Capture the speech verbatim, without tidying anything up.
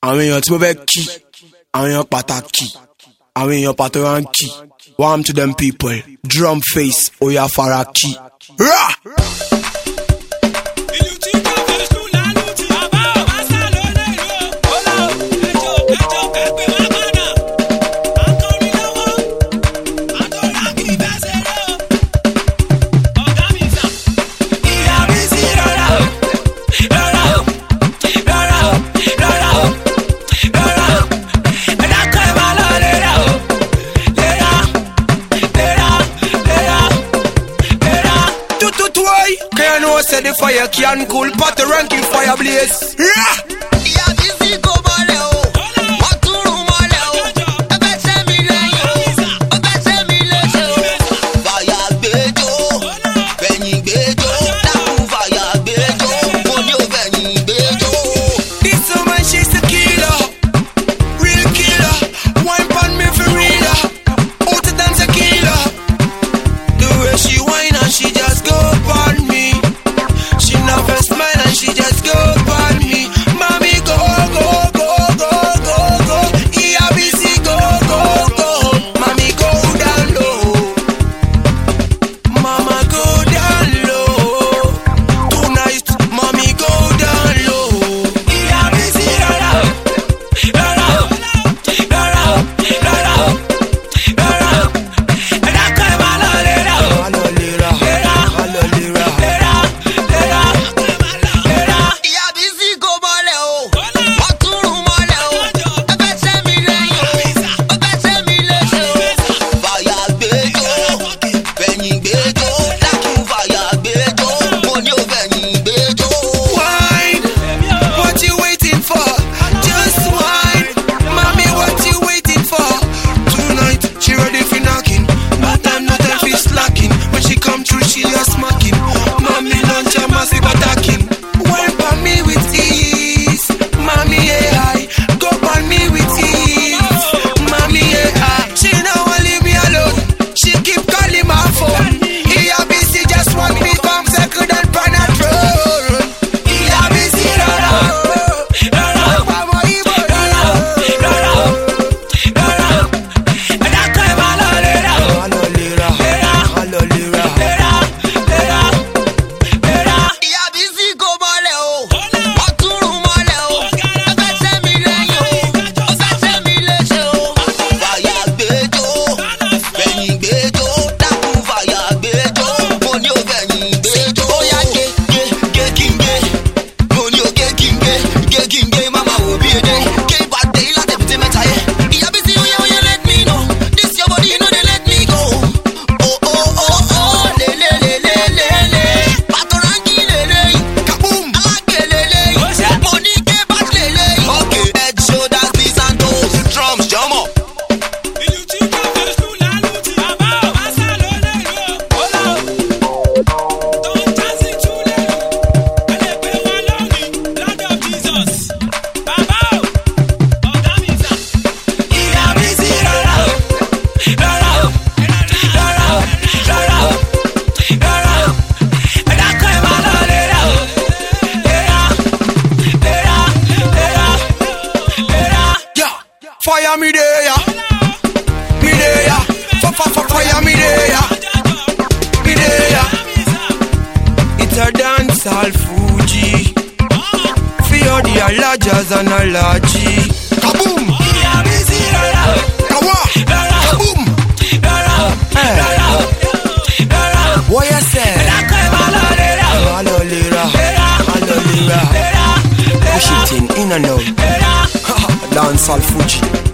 àwọn èèyàn tí mo fẹ́ kí, àwọn èèyàn pàtàkì, àwọn èèyàn pàtó ránkì. Warm to them people, drum face, oya faraki. Rah! Say the fire can cool, but the ranking fire blaze. Yeah. Yeah, this is go bale o. What to rumale o? Ebe se mi le yo. Ebe se mi le yo. Fire gbejo. Beyin gbejo. Down fire gbejo. Money o beyin gbejo. This woman she's a killer. Real killer. Wine pan me for real. Out of dance a killer. The way she whine and she just go pan me. Never smile and she just go by me. Mommy go, go, go, go, go, go. E R B C go, go, go. Mommy go down low. Mama go down low. Tonight, mommy go down low. E R B C run out, run out, run out, run out, run out. And I call my lolita, lolita, lolita, lolita. Fire me there, me there, fire me there, me there. It's a dancehall Fuji, fear the alajas and alaji. Kaboom! Kawa! Kaboom! What you say? Alolira, alolira, push it in, in and out. Dancehall Fuji.